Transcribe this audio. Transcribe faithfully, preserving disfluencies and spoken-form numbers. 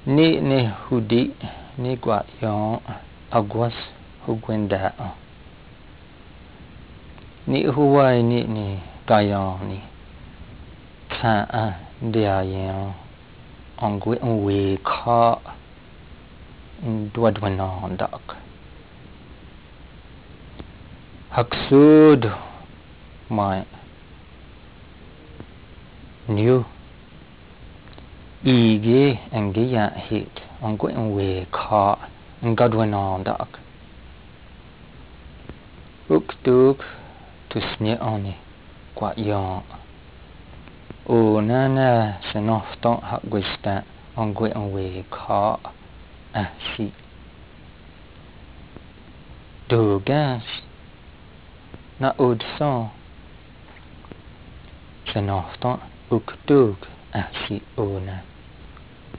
Ni ni hudi ni gwa yon agwas hugwenda ni huwai ni ni gayon ni tan an dia yen ongwe onwe kha dwadwanon dak haksud my new ige engiya hit ongwe onwe kha ngadwanon dak uktuk tusne oni kwa yon o nana senofton hagwista ongwe onwe kha ashi dogas na odson senofton uktuk ashi ona